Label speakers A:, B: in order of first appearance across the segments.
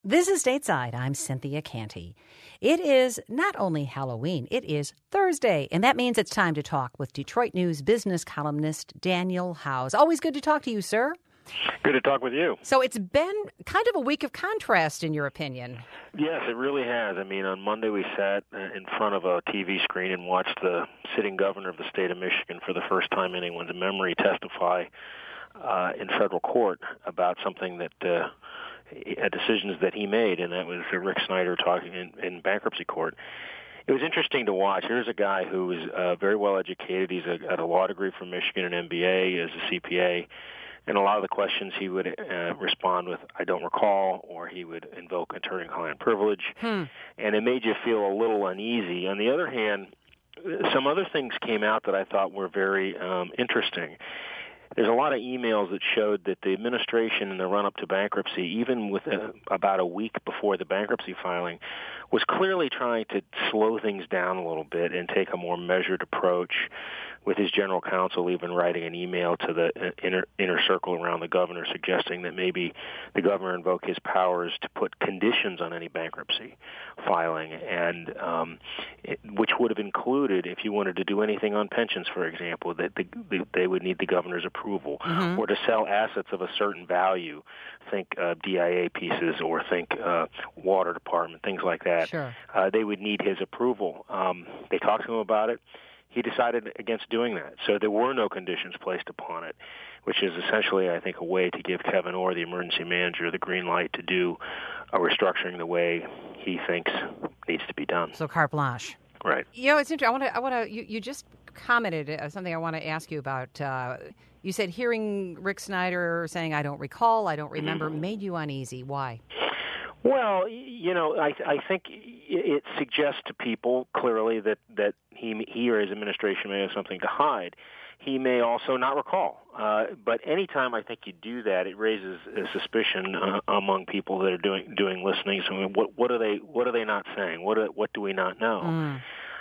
A: This is Stateside. I'm Cynthia Canty. It is not only Halloween, it is Thursday, and that means it's time to talk with Detroit News business columnist Daniel Howes. Always good to talk to you, sir.
B: Good to talk with you.
A: So it's been kind of a week of contrast, in your opinion.
B: Yes, it really has. I mean, on Monday we sat in front of a TV screen and watched the sitting governor of the state of Michigan for the first time in anyone's memory testify in federal court about something that decisions that he made, and that was Rick Snyder talking in bankruptcy court. It was interesting to watch. Here's a guy who is very well educated. He's got a law degree from Michigan, an MBA, as a CPA, and a lot of the questions he would respond with, "I don't recall," or he would invoke attorney-client privilege, and it made you feel a little uneasy. On the other hand, some other things came out that I thought were very interesting. There's a lot of emails that showed that the administration in the run-up to bankruptcy, even with about a week before the bankruptcy filing, was clearly trying to slow things down a little bit and take a more measured approach, with his general counsel even writing an email to the inner circle around the governor suggesting that maybe the governor invoke his powers to put conditions on any bankruptcy filing, and which would have included, if you wanted to do anything on pensions, for example, that they would need the governor's approval, or to sell assets of a certain value, think DIA pieces or think water department, things like that.
A: Sure.
B: They would need his approval. They talked to him about it. He decided against doing that. So there were no conditions placed upon it, which is essentially, I think, a way to give Kevin Orr, the emergency manager, the green light to do a restructuring the way he thinks needs to be done.
A: So carte blanche.
B: Right.
A: You know, it's interesting. I want to. You just commented something I want to ask you about. You said hearing Rick Snyder saying, "I don't recall, I don't remember," made you uneasy. Why?
B: Well, you know, I think it suggests to people clearly that he or his administration may have something to hide. He may also not recall. But anytime I think you do that, it raises a suspicion among people that are doing listening. So what are they not saying? What do we not know?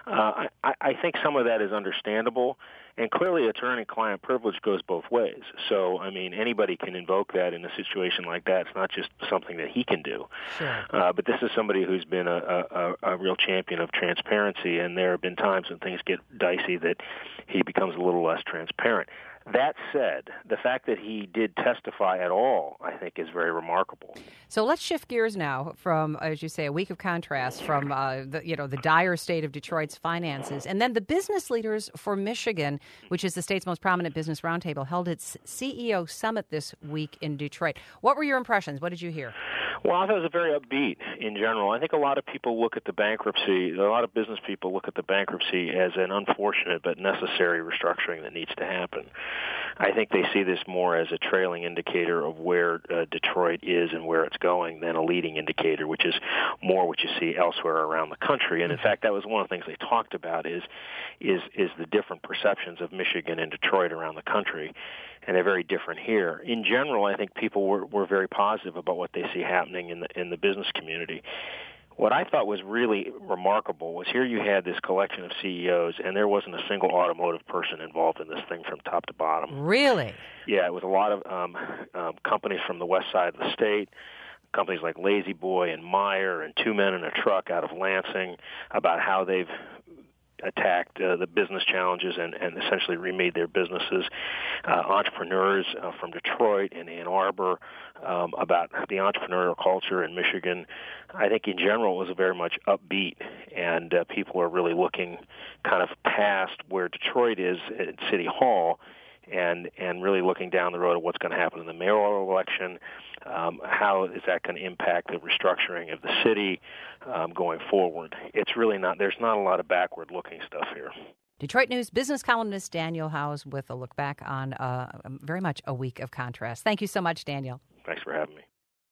B: I think some of that is understandable, and clearly attorney-client privilege goes both ways. So, I mean, anybody can invoke that in a situation like that. It's not just something that he can do.
A: Sure.
B: But this is somebody who's been a real champion of transparency, and there have been times when things get dicey that he becomes a little less transparent. That said, the fact that he did testify at all, I think, is very remarkable.
A: So let's shift gears now from, as you say, a week of contrast from the dire state of Detroit's finances, and then the business leaders for Michigan, which is the state's most prominent business roundtable, held its CEO summit this week in Detroit. What were your impressions? What did you hear?
B: Well, I thought it was very upbeat in general. I think a lot of people look at the bankruptcy, a lot of business people look at the bankruptcy as an unfortunate but necessary restructuring that needs to happen. I think they see this more as a trailing indicator of where Detroit is and where it's going than a leading indicator, which is more what you see elsewhere around the country. And in fact, that was one of the things they talked about is the different perceptions of Michigan and Detroit around the country. And they're very different here. In general, I think people were very positive about what they see happening in the business community. What I thought was really remarkable was here you had this collection of CEOs, and there wasn't a single automotive person involved in this thing from top to bottom.
A: Really?
B: Yeah, it was a lot of companies from the west side of the state, companies like Lazy Boy and Meyer and Two Men in a Truck out of Lansing, about how they've attacked the business challenges and essentially remade their businesses. Entrepreneurs from Detroit and Ann Arbor about the entrepreneurial culture in Michigan. I think in general it was very much upbeat, and people are really looking kind of past where Detroit is at City Hall and really looking down the road of what's going to happen in the mayoral election. How is that going to impact the restructuring of the city going forward? It's really not. There's not a lot of backward-looking stuff here.
A: Detroit News business columnist Daniel Howes with a look back on very much a week of contrast. Thank you so much, Daniel.
B: Thanks for having me.